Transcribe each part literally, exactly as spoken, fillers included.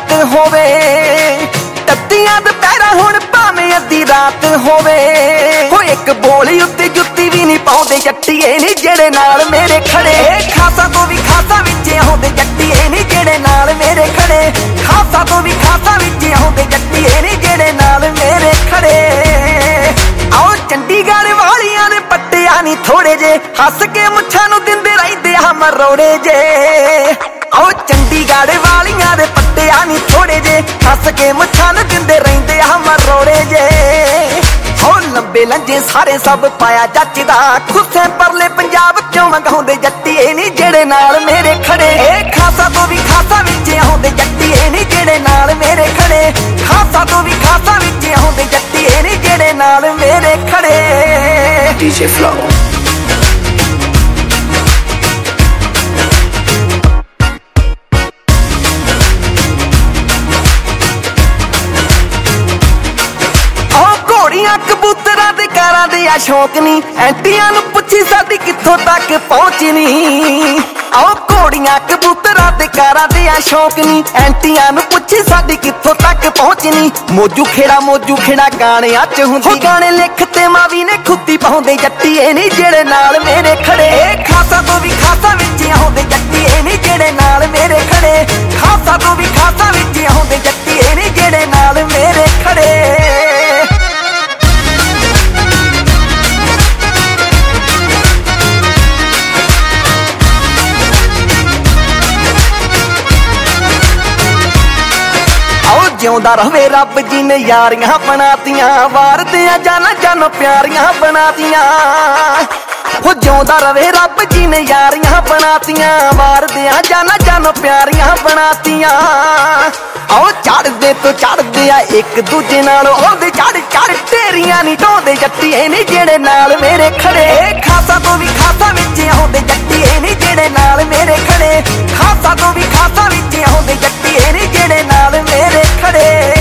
रात होवे तत्तियां दुपहरा हुण भावें अद्धी रात होवे हो एक बोली उत्ते जुत्ती भी नहीं पाउंदे जट्टीए नी जेड़े नाल मेरे खड़े खासा तो भी खासा विच आउंदे जट्टीए नी जेड़े नाल मेरे खड़े खासा तो भी खासा विच आउंदे जट्टीए नी जेड़े नाल मेरे खड़े आओ चंडीगढ़ वालियां दे पट्टिया नी थोड़े जे हस के मुछां नूं दिंदे रहिंदे आ मरोड़े जे आओ चंडीगढ़ वालियां दे पट्टिया नी थोड़े जे हस के मुछां नूं दिंदे रहिंदे आ मरोड़े जे हो लंबे लंजे सारे सब पाया जचदा खुसे परले पंजाब चों मंगाउंदे जट्टीए नी जेड़े नाल मेरे खड़े खासा तो भी खासा विच आउंदे जट्टीए नी जेड़े नाल मेरे खड़े खासा तो भी खासा विच आउंदे जट्टीए नी जेड़े नाल मेरे खड़े डी जे Flow कबूतरां दे कारां दे आ शौक नी एंटियां नूं पुछी साडी कित्थों तक पहुंचनी आओ घोड़ियां कबूतरां दे कारां दे आ शौक नी एंटियां नूं पुछी साडी कित्थों तक पहुंचनी मौजू खेड़ा मौजू खेड़ा गाणियां च हुंदी गाणे लिखते मावी ने खुद्दी पाउंदे जट्टीए नी जेड़े नाल मेरे खड़े खासा तो भी खासा विच आउंदे जट्टीए नी जेड़े नाल मेरे खड़े खासा तो भी खासा विच आउंदे जट्टीए नी जेड़े नाल मेरे खड़े जिउंदा रहे रब जी ने यारियां बनातियां वार दियां जाना जानो प्यारियां बनातियां हो जिउंदा रहे रब जी ने यारियां बनातियां वार दियां जाना जानो प्यारियां बनातियां आओ चढ़दे तो चढ़दे आ एक दूजे नाल ओंदे चढ़ चढ़ तेरियां नी ढोंदे जट्टीए नी जेड़े नाल मेरे खड़े खासा तो भी खासा विच आउंदे जट्टीए नी जेड़े नाल मेरे खड़े खासा तो भी खासा विच आउंदे जट्टीए नी जेड़े नाल मेरे खड़े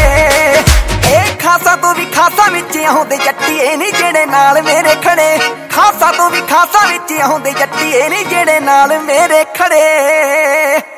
खासा तो भी खासा विच आउंदे जट्टीए नी जेड़े नाल मेरे खड़े खासा तो भी खासा विच आउंदे जट्टीए नी जेड़े नाल मेरे खड़े।